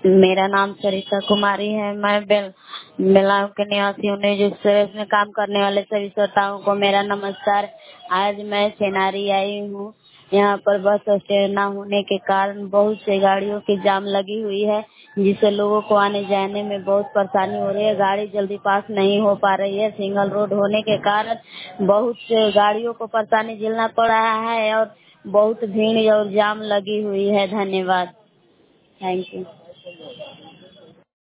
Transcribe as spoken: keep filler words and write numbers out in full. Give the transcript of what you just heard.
मेरा नाम सरिता कुमारी है। मैं बेल बेलाव के निवासी हूँ। निजी सर्विस में काम करने वाले सभी श्रोताओं को मेरा नमस्कार। आज मैं सेनारी आई हूँ। यहाँ पर बस स्टैंड न होने के कारण बहुत से गाड़ियों की जाम लगी हुई है, जिससे लोगों को आने जाने में बहुत परेशानी हो रही है। गाड़ी जल्दी पास नहीं हो पा रही है। सिंगल रोड होने के कारण बहुत से गाड़ियों को परेशानी झेलना पड़ रहा है और बहुत भीड़ और जाम लगी हुई है। धन्यवाद। Thank you.